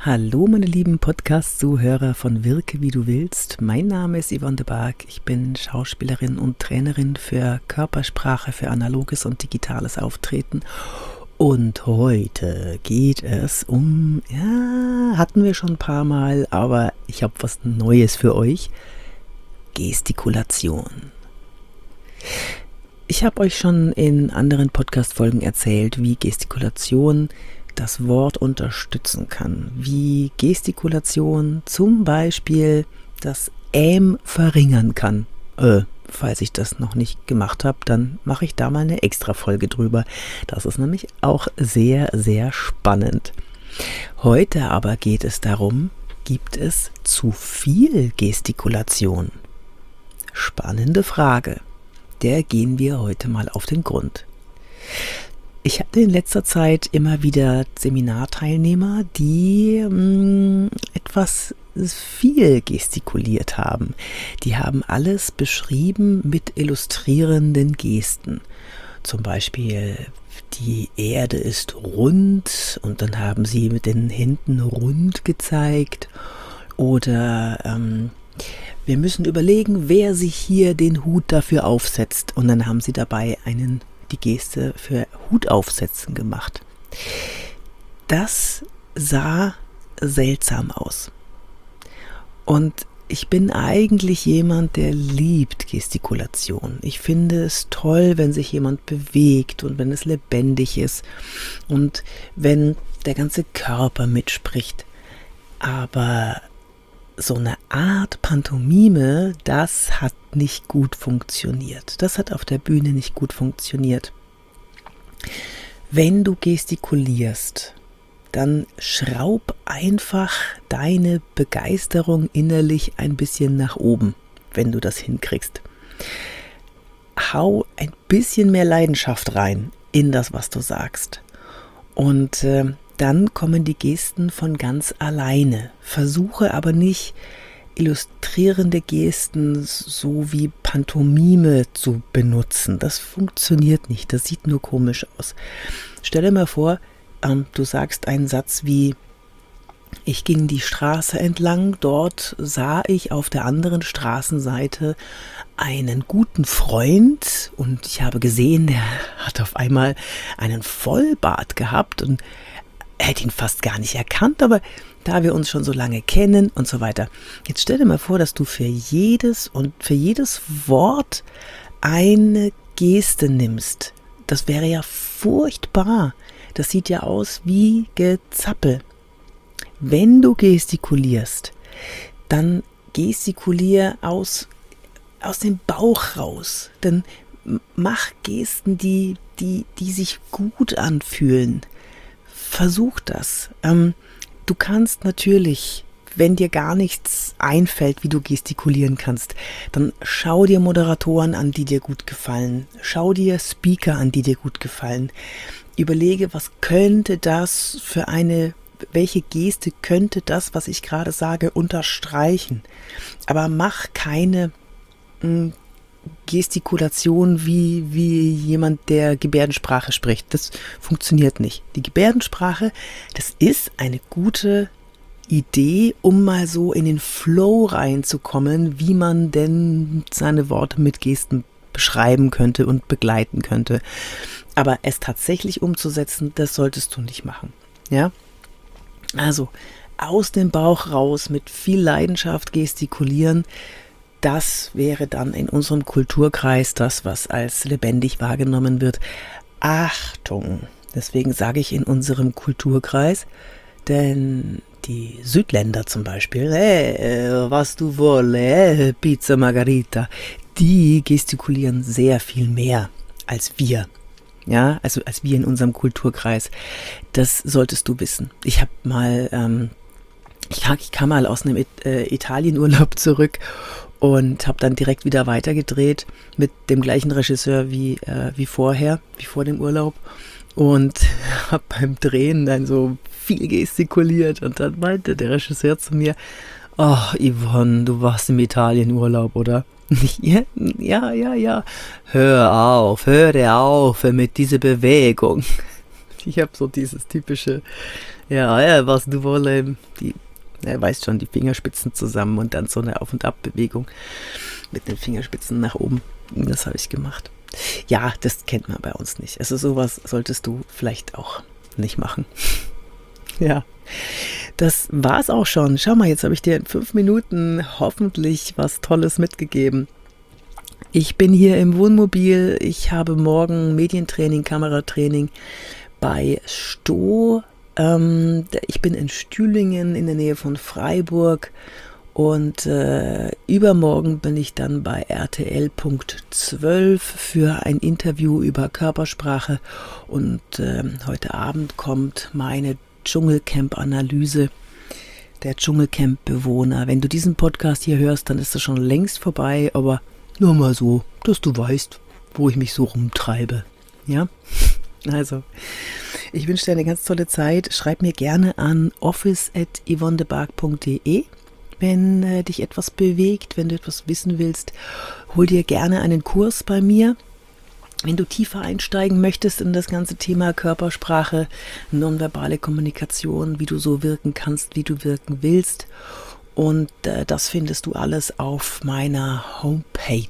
Hallo meine lieben Podcast-Zuhörer von Wirke wie du willst. Mein Name ist Yvonne de Barg. Ich bin Schauspielerin und Trainerin für Körpersprache, für analoges und digitales Auftreten. Und heute geht es hatten wir schon ein paar Mal, aber ich habe was Neues für euch. Gestikulation. Ich habe euch schon in anderen Podcast-Folgen erzählt, wie Gestikulation das Wort unterstützen kann, wie Gestikulation zum Beispiel das verringern kann. Falls ich das noch nicht gemacht habe, dann mache ich da mal eine extra Folge drüber. Das ist nämlich auch sehr, sehr spannend. Heute aber geht es darum, gibt es zu viel Gestikulation? Spannende Frage. Der gehen wir heute mal auf den Grund. Ich hatte in letzter Zeit immer wieder Seminarteilnehmer, die etwas viel gestikuliert haben. Die haben alles beschrieben mit illustrierenden Gesten. Zum Beispiel, die Erde ist rund und dann haben sie mit den Händen rund gezeigt. Oder wir müssen überlegen, wer sich hier den Hut dafür aufsetzt. Und dann haben sie dabei die Geste für Hut aufsetzen gemacht. Das sah seltsam aus. Und ich bin eigentlich jemand, der liebt Gestikulation. Ich finde es toll, wenn sich jemand bewegt und wenn es lebendig ist und wenn der ganze Körper mitspricht. Aber so eine Art Pantomime, das hat nicht gut funktioniert. Das hat auf der Bühne nicht gut funktioniert. Wenn du gestikulierst, dann schraub einfach deine Begeisterung innerlich ein bisschen nach oben, wenn du das hinkriegst. Hau ein bisschen mehr Leidenschaft rein in das, was du sagst. Und dann kommen die Gesten von ganz alleine. Versuche aber nicht, illustrierende Gesten so wie Pantomime zu benutzen. Das funktioniert nicht, das sieht nur komisch aus. Stell dir mal vor, du sagst einen Satz wie: Ich ging die Straße entlang, dort sah ich auf der anderen Straßenseite einen guten Freund und ich habe gesehen, der hat auf einmal einen Vollbart gehabt und er hätte ihn fast gar nicht erkannt, aber da wir uns schon so lange kennen und so weiter. Jetzt stell dir mal vor, dass du für jedes Wort eine Geste nimmst. Das wäre ja furchtbar. Das sieht ja aus wie Gezappel. Wenn du gestikulierst, dann gestikulier aus dem Bauch raus. Dann mach Gesten, die sich gut anfühlen. Versuch das. Du kannst natürlich, wenn dir gar nichts einfällt, wie du gestikulieren kannst, dann schau dir Moderatoren an, die dir gut gefallen. Schau dir Speaker an, die dir gut gefallen. Überlege, welche Geste könnte das, was ich gerade sage, unterstreichen. Aber mach keine Gestikulation wie jemand, der Gebärdensprache spricht. Das funktioniert nicht. Die Gebärdensprache, das ist eine gute Idee, um mal so in den Flow reinzukommen, wie man denn seine Worte mit Gesten beschreiben könnte und begleiten könnte. Aber es tatsächlich umzusetzen, das solltest du nicht machen. Ja? Also aus dem Bauch raus mit viel Leidenschaft gestikulieren. Das wäre dann in unserem Kulturkreis das, was als lebendig wahrgenommen wird. Achtung! Deswegen sage ich in unserem Kulturkreis, denn die Südländer zum Beispiel, was du wolle, Pizza Margarita, die gestikulieren sehr viel mehr als wir. Ja, also als wir in unserem Kulturkreis. Das solltest du wissen. Ich kam mal aus einem Italienurlaub zurück und habe dann direkt wieder weitergedreht mit dem gleichen Regisseur wie vor dem Urlaub und habe beim Drehen dann so viel gestikuliert und dann meinte der Regisseur zu mir: »Oh, Yvonne, du warst im Italienurlaub, oder?« Ja. Hör auf mit dieser Bewegung. Ich habe so dieses typische, ja, was du wolle, weißt schon, die Fingerspitzen zusammen und dann so eine Auf- und Ab-Bewegung mit den Fingerspitzen nach oben. Das habe ich gemacht. Ja, das kennt man bei uns nicht. Also sowas solltest du vielleicht auch nicht machen. Ja, das war's auch schon. Schau mal, jetzt habe ich dir in 5 Minuten hoffentlich was Tolles mitgegeben. Ich bin hier im Wohnmobil. Ich habe morgen Medientraining, Kameratraining bei Sto. Ich bin in Stühlingen in der Nähe von Freiburg und übermorgen bin ich dann bei RTL.12 für ein Interview über Körpersprache und heute Abend kommt meine Dschungelcamp-Analyse der Dschungelcamp-Bewohner. Wenn du diesen Podcast hier hörst, dann ist das schon längst vorbei, aber nur mal so, dass du weißt, wo ich mich so rumtreibe. Ja? Also, ich wünsche dir eine ganz tolle Zeit. Schreib mir gerne an office@yvonnedebarg.de, wenn dich etwas bewegt, wenn du etwas wissen willst. Hol dir gerne einen Kurs bei mir. Wenn du tiefer einsteigen möchtest in das ganze Thema Körpersprache, nonverbale Kommunikation, wie du so wirken kannst, wie du wirken willst. Und das findest du alles auf meiner Homepage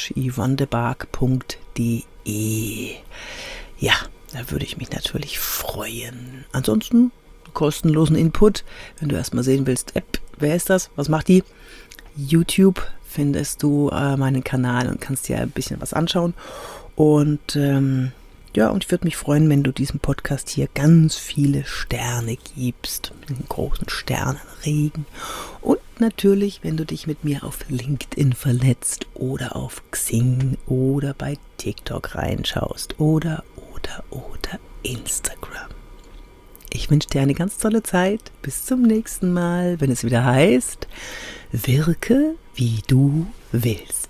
yvonnedebarg.de. Ja, da würde ich mich natürlich freuen. Ansonsten kostenlosen Input, wenn du erstmal sehen willst, wer ist das? Was macht die? YouTube findest du meinen Kanal und kannst dir ein bisschen was anschauen. Und und ich würde mich freuen, wenn du diesem Podcast hier ganz viele Sterne gibst, einen großen Sternenregen. Und natürlich, wenn du dich mit mir auf LinkedIn vernetzt oder auf Xing oder bei TikTok reinschaust oder Instagram. Ich wünsche dir eine ganz tolle Zeit. Bis zum nächsten Mal, wenn es wieder heißt, wirke wie du willst.